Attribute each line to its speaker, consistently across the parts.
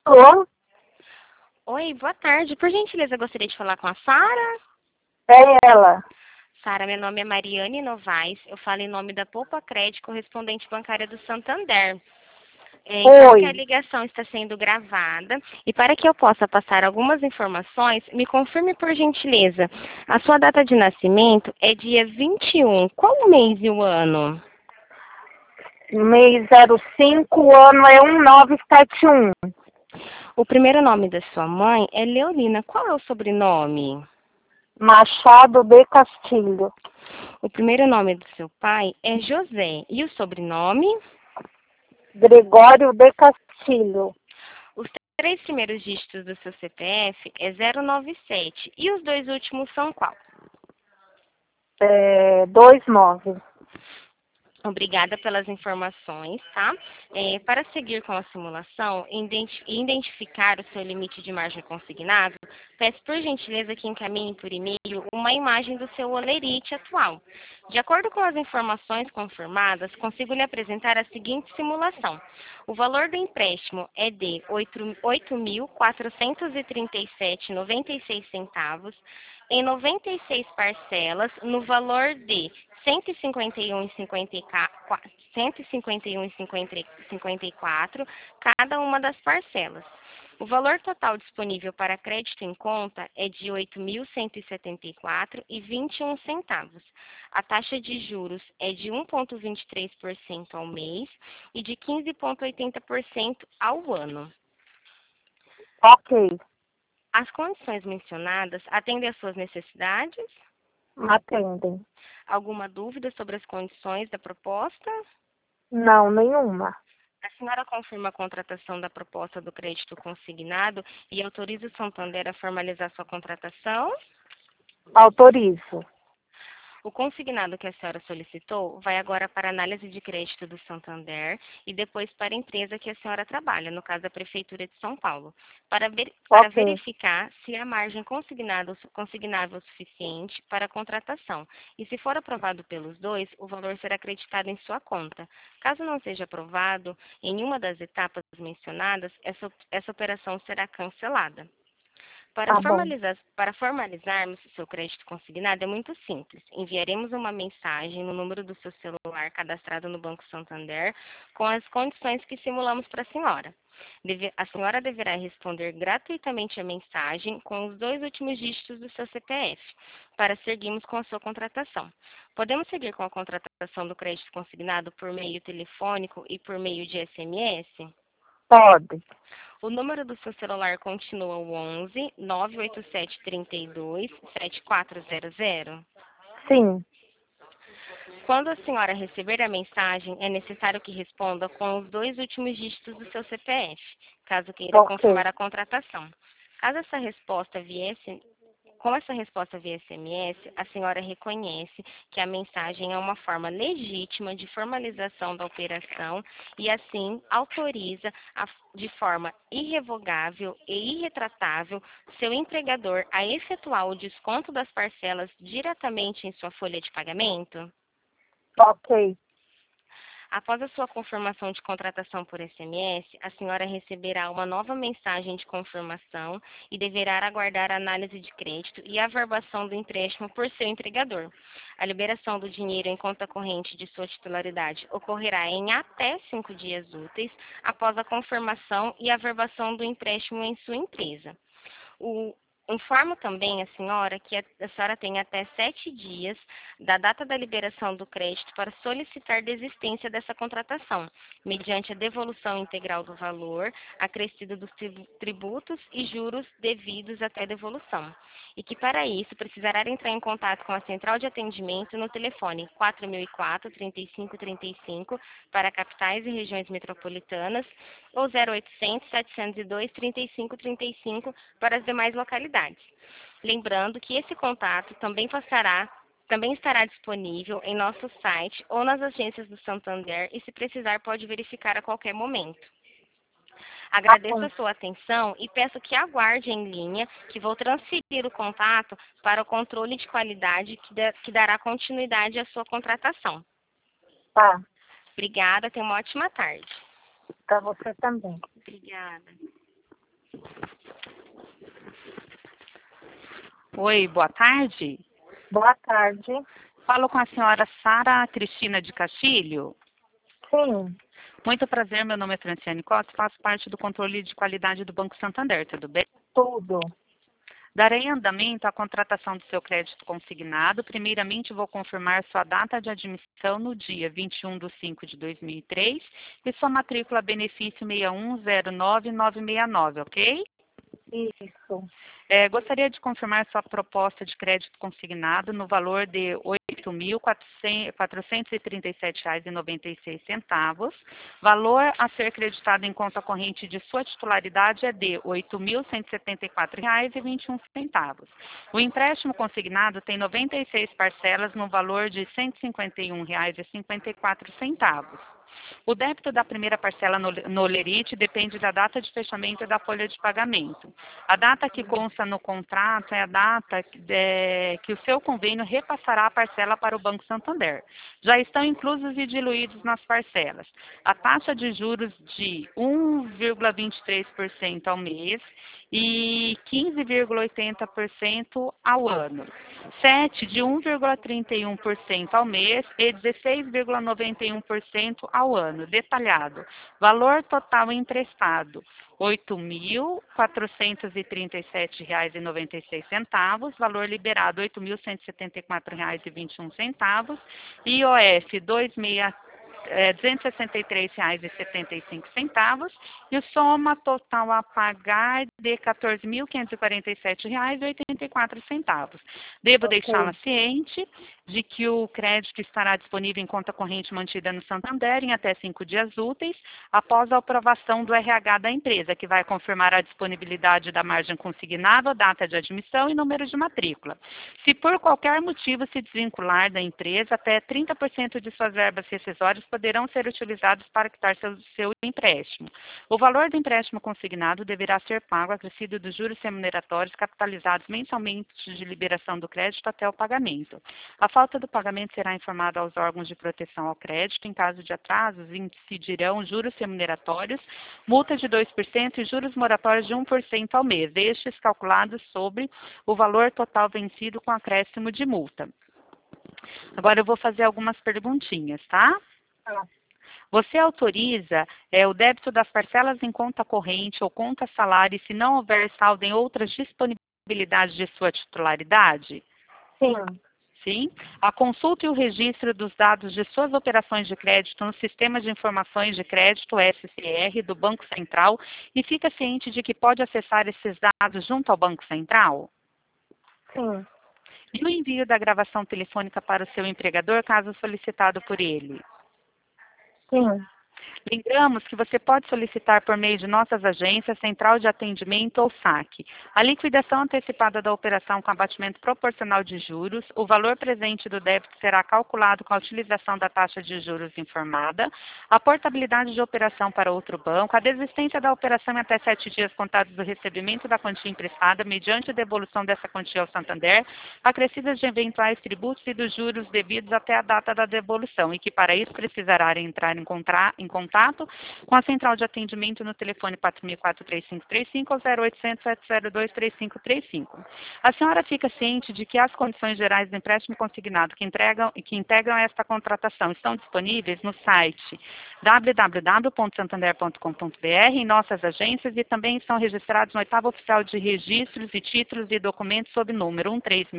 Speaker 1: Alô?
Speaker 2: Oi, boa tarde. Por gentileza, gostaria de falar com a Sara.
Speaker 1: É ela.
Speaker 2: Sara, meu nome é Mariane Novaes. Eu falo em nome da Poupa Crédito, correspondente bancária do Santander. Informo que a
Speaker 1: Oi.
Speaker 2: ligação está sendo gravada e para que eu possa passar algumas informações, me confirme por gentileza. A sua data de nascimento é dia 21. Qual o mês e o ano?
Speaker 1: Mês 05, ano é 1971.
Speaker 2: O primeiro nome da sua mãe é Leolina. Qual é o sobrenome?
Speaker 1: Machado de Castilho.
Speaker 2: O primeiro nome do seu pai é José. E o sobrenome?
Speaker 1: Gregório de Castilho.
Speaker 2: Os três primeiros dígitos do seu CPF é 097. E os dois últimos são qual?
Speaker 1: 29.
Speaker 2: Obrigada pelas informações, tá? Para seguir com a simulação e identificar o seu limite de margem consignável, peço por gentileza que encaminhe por e-mail uma imagem do seu holerite atual. De acordo com as informações confirmadas, consigo lhe apresentar a seguinte simulação. O valor do empréstimo é de R$ 8.437,96 em 96 parcelas, no valor de R$ 151,54 cada uma das parcelas. O valor total disponível para crédito em conta é de R$ 8.174,21. A taxa de juros é de 1,23% ao mês e de 15,80% ao ano.
Speaker 1: Ok.
Speaker 2: As condições mencionadas atendem às suas necessidades?
Speaker 1: Atendem.
Speaker 2: Alguma dúvida sobre as condições da proposta?
Speaker 1: Não, nenhuma.
Speaker 2: A senhora confirma a contratação da proposta do crédito consignado e autoriza o Santander a formalizar sua contratação?
Speaker 1: Autorizo.
Speaker 2: O consignado que a senhora solicitou vai agora para a análise de crédito do Santander e depois para a empresa que a senhora trabalha, no caso a Prefeitura de São Paulo, para
Speaker 1: Ok.
Speaker 2: verificar se há margem consignável suficiente para a contratação. E se for aprovado pelos dois, o valor será acreditado em sua conta. Caso não seja aprovado em uma das etapas mencionadas, essa operação será cancelada.
Speaker 1: Tá bom.
Speaker 2: Para formalizarmos o seu crédito consignado é muito simples. Enviaremos uma mensagem no número do seu celular cadastrado no Banco Santander com as condições que simulamos para a senhora. A senhora deverá responder gratuitamente a mensagem com os dois últimos dígitos do seu CPF para seguirmos com a sua contratação. Podemos seguir com a contratação do crédito consignado por meio telefônico e por meio de SMS?
Speaker 1: Pode.
Speaker 2: O número do seu celular continua o 11 987 32 7400.
Speaker 1: Sim.
Speaker 2: Quando a senhora receber a mensagem, é necessário que responda com os dois últimos dígitos do seu CPF, caso queira
Speaker 1: Ok.
Speaker 2: confirmar a contratação. Caso essa resposta viesse Com essa resposta via SMS, a senhora reconhece que a mensagem é uma forma legítima de formalização da operação e, assim, autoriza de forma irrevogável e irretratável seu empregador a efetuar o desconto das parcelas diretamente em sua folha de pagamento?
Speaker 1: Ok.
Speaker 2: Após a sua confirmação de contratação por SMS, a senhora receberá uma nova mensagem de confirmação e deverá aguardar a análise de crédito e a averbação do empréstimo por seu empregador. A liberação do dinheiro em conta corrente de sua titularidade ocorrerá em até 5 dias úteis após a confirmação e averbação do empréstimo em sua empresa. O, Informo também a senhora que a senhora tem até 7 dias da data da liberação do crédito para solicitar desistência dessa contratação, mediante a devolução integral do valor acrescido dos tributos e juros devidos até a devolução. E que, para isso, precisará entrar em contato com a central de atendimento no telefone 4004-3535 para capitais e regiões metropolitanas ou 0800 702 3535 para as demais localidades. Lembrando que esse contato também estará disponível em nosso site ou nas agências do Santander e, se precisar, pode verificar a qualquer momento.
Speaker 1: Tá
Speaker 2: Agradeço
Speaker 1: bom.
Speaker 2: a sua atenção e peço que aguarde em linha, que vou transferir o contato para o controle de qualidade que dará continuidade à sua contratação.
Speaker 1: Tá.
Speaker 2: Obrigada, tenha uma ótima tarde.
Speaker 1: Pra você também.
Speaker 2: Obrigada.
Speaker 3: Oi, boa tarde.
Speaker 1: Boa tarde.
Speaker 3: Falo com a senhora Sara Cristina de Castilho.
Speaker 1: Sim,
Speaker 3: Muito prazer, meu nome é Franciane Costa, faço parte do controle de qualidade do Banco Santander, tudo bem?
Speaker 1: tudo.
Speaker 3: Darei andamento à contratação do seu crédito consignado. Primeiramente, vou confirmar sua data de admissão no dia 21/5/2003 e sua matrícula benefício 6109969, ok?
Speaker 1: Isso.
Speaker 3: Gostaria de confirmar sua proposta de crédito consignado no valor de R$ 8.437,96. Valor a ser creditado em conta corrente de sua titularidade é de R$ 8.174,21. O empréstimo consignado tem 96 parcelas no valor de R$ 151,54. O débito da primeira parcela no lerite depende da data de fechamento da folha de pagamento. A data que consta no contrato é a data que o seu convênio repassará a parcela para o Banco Santander. Já estão inclusos e diluídos nas parcelas a taxa de juros de 1,23% ao mês e 15,80% ao ano. 7 de 1,31% ao mês e 16,91% ao ano. Detalhado. Valor total emprestado, R$ 8.437,96. Valor liberado, R$ 8.174,21. IOF, R$ 263,75 e o soma total a pagar de R$ 14.547,84. Devo
Speaker 1: Ok.
Speaker 3: deixá-la ciente de que o crédito estará disponível em conta corrente mantida no Santander em até 5 dias úteis após a aprovação do RH da empresa, que vai confirmar a disponibilidade da margem consignável, data de admissão e número de matrícula. Se por qualquer motivo se desvincular da empresa, até 30% de suas verbas rescisórias poderão ser utilizados para quitar seu empréstimo. O valor do empréstimo consignado deverá ser pago acrescido dos juros remuneratórios capitalizados mensalmente de liberação do crédito até o pagamento. A falta do pagamento será informada aos órgãos de proteção ao crédito. Em caso de atrasos, incidirão juros remuneratórios, multa de 2% e juros moratórios de 1% ao mês, estes calculados sobre o valor total vencido com acréscimo de multa. Agora eu vou fazer algumas perguntinhas, tá?
Speaker 1: Tá.
Speaker 3: Você autoriza o débito das parcelas em conta corrente ou conta salário se não houver saldo em outras disponibilidades de sua titularidade?
Speaker 1: Sim,
Speaker 3: Sim. A consulta e o registro dos dados de suas operações de crédito no Sistema de Informações de Crédito, SCR, do Banco Central, e fica ciente de que pode acessar esses dados junto ao Banco Central?
Speaker 1: sim,
Speaker 3: E o envio da gravação telefônica para o seu empregador, caso solicitado por ele?
Speaker 1: sim.
Speaker 3: Lembramos que você pode solicitar por meio de nossas agências, central de atendimento ou saque. A liquidação antecipada da operação com abatimento proporcional de juros, o valor presente do débito será calculado com a utilização da taxa de juros informada, a portabilidade de operação para outro banco, a desistência da operação em até 7 dias contados do recebimento da quantia emprestada, mediante a devolução dessa quantia ao Santander, acrescidas de eventuais tributos e dos juros devidos até a data da devolução, e que para isso precisará entrar em contato com a central de atendimento no telefone 4004-3535 ou 0800-702-3535. A senhora fica ciente de que as condições gerais do empréstimo consignado que integram esta contratação estão disponíveis no site www.santander.com.br, em nossas agências, e também estão registrados no oitavo oficial de registros e títulos e documentos sob número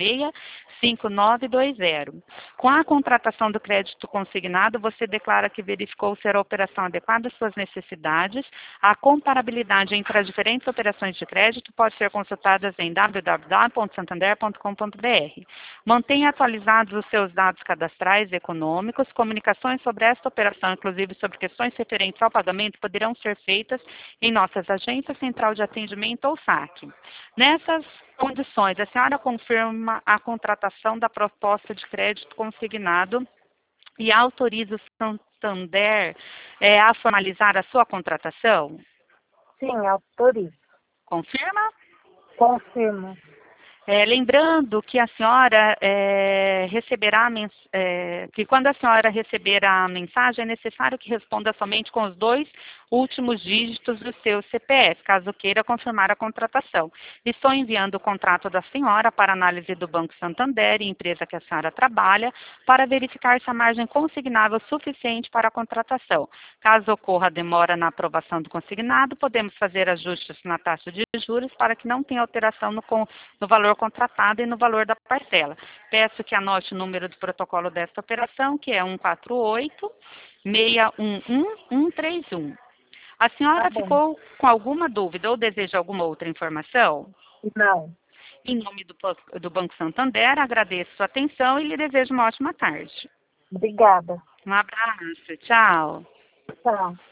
Speaker 3: 136-5920. Com a contratação do crédito consignado, você declara que verificou ser a operação adequada às suas necessidades. A comparabilidade entre as diferentes operações de crédito pode ser consultada em www.santander.com.br. Mantenha atualizados os seus dados cadastrais e econômicos. Comunicações sobre esta operação, inclusive sobre questões referentes ao pagamento, poderão ser feitas em nossas agências, central de atendimento ou saque. Nessas condições, a senhora confirma a contratação da proposta de crédito consignado e autoriza o Santander a formalizar a sua contratação?
Speaker 1: Sim, autorizo.
Speaker 3: Confirma?
Speaker 1: Confirmo.
Speaker 3: Lembrando que a senhora receberá que quando a senhora receber a mensagem é necessário que responda somente com os 2 últimos dígitos do seu CPF, caso queira confirmar a contratação. Estou enviando o contrato da senhora para análise do Banco Santander, empresa que a senhora trabalha, para verificar se a margem consignável é suficiente para a contratação. Caso ocorra demora na aprovação do consignado, podemos fazer ajustes na taxa de juros para que não tenha alteração no valor contratado e no valor da parcela. Peço que anote o número do protocolo desta operação, que é 148-611-131. A senhora
Speaker 1: Tá bom.
Speaker 3: ficou com alguma dúvida ou deseja alguma outra informação?
Speaker 1: Não.
Speaker 3: Em nome do Banco Santander, agradeço sua atenção e lhe desejo uma ótima tarde.
Speaker 1: Obrigada.
Speaker 3: Um abraço, tchau.
Speaker 1: Tchau.